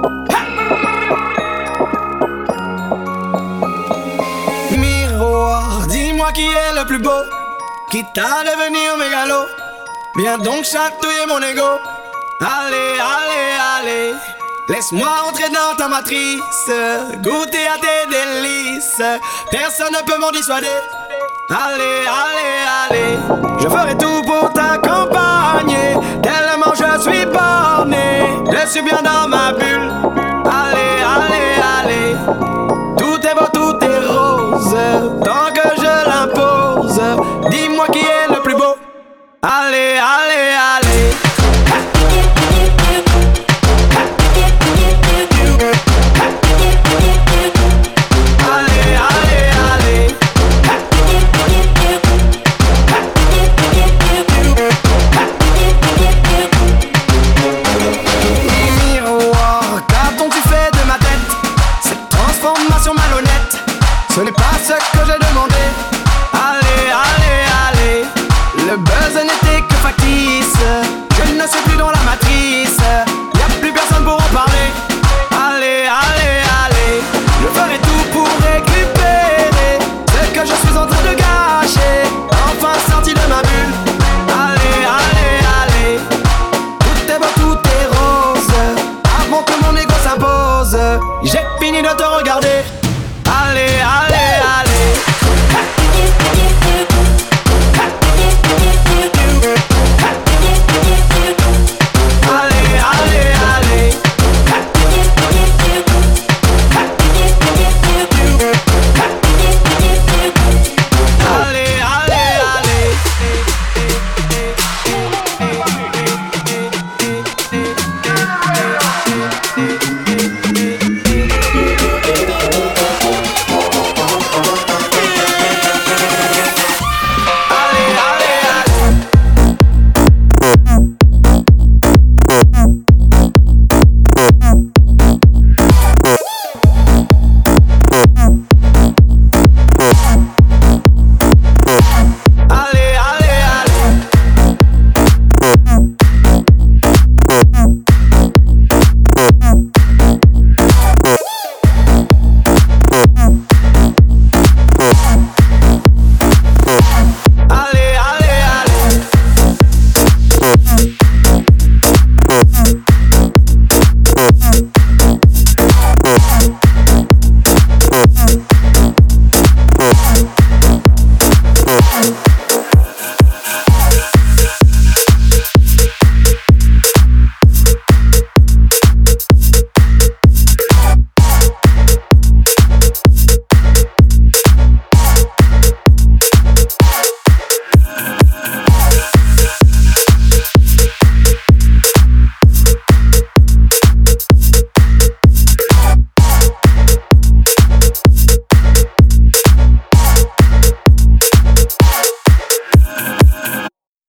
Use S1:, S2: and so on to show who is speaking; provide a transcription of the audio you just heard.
S1: Miroir, dis-moi qui est le plus beau, quitte à devenir mégalo. Viens donc chatouiller mon ego. Allez, allez, allez, laisse-moi entrer dans ta matrice, goûter à tes délices. Personne ne peut m'en dissuader. Allez, allez, allez, je ferai tout pour t'accompagner, tellement je suis borné, je suis bien dans ma bulle. Allez, allez, allez, tout est beau, tout est rose, tant que je l'impose. Dis-moi qui est le plus beau. Allez, allez, allez. Ce n'est pas ce que j'ai demandé. Allez, allez, allez, le buzz n'était que factice. Je ne suis plus dans la matrice, y'a plus personne pour en parler. Allez, allez, allez, je ferai tout pour récupérer ce que je suis en train de gâcher, enfin sorti de ma bulle. Allez, allez, allez, tout est beau, tout est rose, avant que mon ego s'impose. J'ai fini de te regarder. Allez, allez.